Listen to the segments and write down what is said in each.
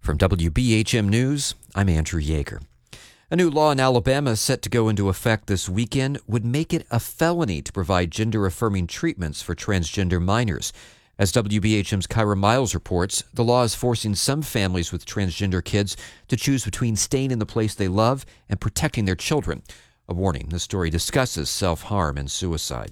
From WBHM News, I'm Andrew Yeager. A new law in Alabama set to go into effect this weekend would make it a felony to provide gender-affirming treatments for transgender minors. As WBHM's Kyra Miles reports, the law is forcing some families with transgender kids to choose between staying in the place they love and protecting their children. A warning, the story discusses self-harm and suicide.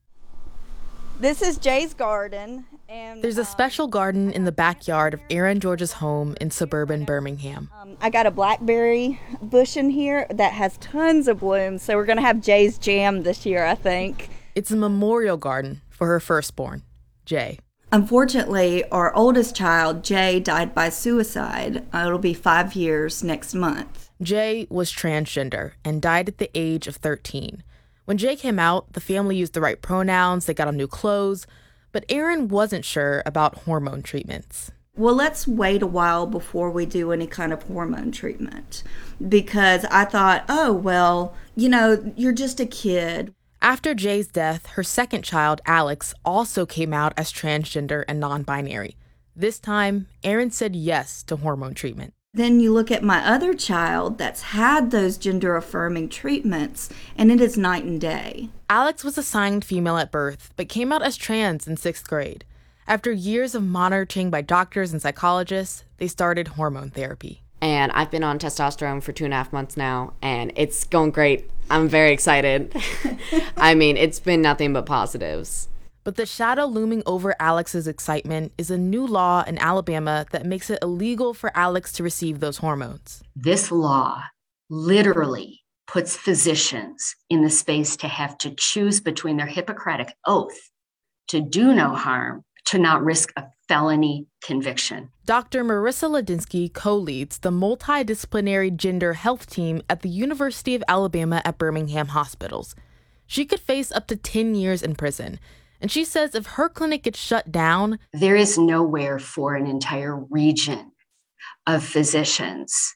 This is Jay's garden. There's a special garden in the backyard of Erin Georgia's home in suburban Birmingham. I got a blackberry bush in here that has tons of blooms, so we're going to have Jay's jam this year, I think. It's a memorial garden for her firstborn, Jay. Unfortunately, our oldest child, Jay, died by suicide. It'll be 5 years next month. Jay was transgender and died at the age of 13. When Jay came out, the family used the right pronouns, they got on new clothes, but Erin wasn't sure about hormone treatments. Well, let's wait a while before we do any kind of hormone treatment, because I thought, oh, well, you're just a kid. After Jay's death, her second child, Alex, also came out as transgender and non-binary. This time, Erin said yes to hormone treatment. Then you look at my other child that's had those gender-affirming treatments, and it is night and day. Alex was assigned female at birth, but came out as trans in 6th grade. After years of monitoring by doctors and psychologists, they started hormone therapy. And I've been on testosterone for 2.5 months now, and it's going great. I'm very excited. I mean, it's been nothing but positives. But the shadow looming over Alex's excitement is a new law in Alabama that makes it illegal for Alex to receive those hormones. This law literally puts physicians in the space to have to choose between their Hippocratic oath to do no harm, to not risk a felony conviction. Dr. Marissa Ladinsky co-leads the multidisciplinary gender health team at the University of Alabama at Birmingham Hospitals. She could face up to 10 years in prison. And she says if her clinic gets shut down, there is nowhere for an entire region of physicians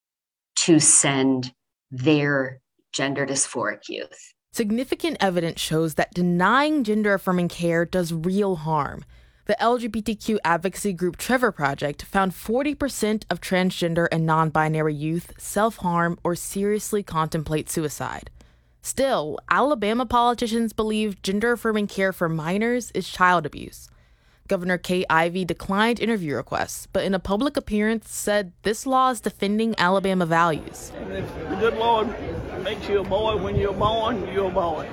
to send their gender dysphoric youth. Significant evidence shows that denying gender-affirming care does real harm. The LGBTQ advocacy group Trevor Project found 40% of transgender and non-binary youth self-harm or seriously contemplate suicide. Still, Alabama politicians believe gender-affirming care for minors is child abuse. Governor Kay Ivey declined interview requests, but in a public appearance said this law is defending Alabama values. And if the good Lord makes you a boy when you're born, you're a boy.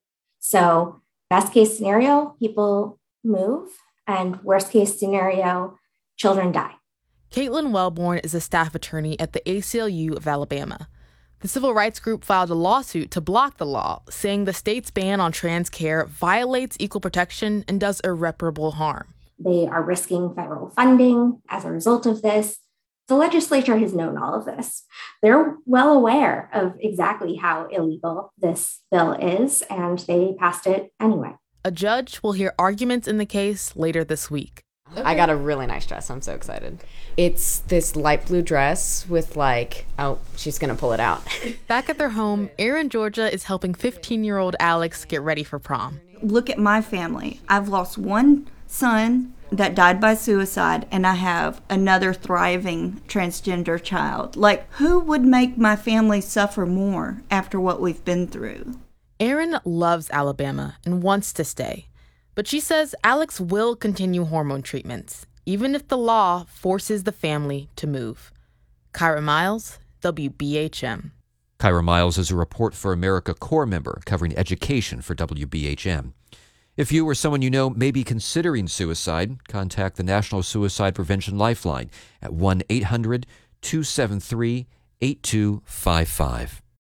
So best case scenario, people move, and worst case scenario, children die. Caitlin Wellborn is a staff attorney at the ACLU of Alabama. The civil rights group filed a lawsuit to block the law, saying the state's ban on trans care violates equal protection and does irreparable harm. They are risking federal funding as a result of this. The legislature has known all of this. They're well aware of exactly how illegal this bill is, and they passed it anyway. A judge will hear arguments in the case later this week. I got a really nice dress. I'm so excited. It's this light blue dress with she's going to pull it out. Back at their home, Erin Georgia is helping 15-year-old Alex get ready for prom. Look at my family. I've lost one son that died by suicide, and I have another thriving transgender child. Who would make my family suffer more after what we've been through? Erin loves Alabama and wants to stay. But she says Alex will continue hormone treatments, even if the law forces the family to move. Kyra Miles, WBHM. Kyra Miles is a Report for America Corps member covering education for WBHM. If you or someone you know may be considering suicide, contact the National Suicide Prevention Lifeline at 1-800-273-8255.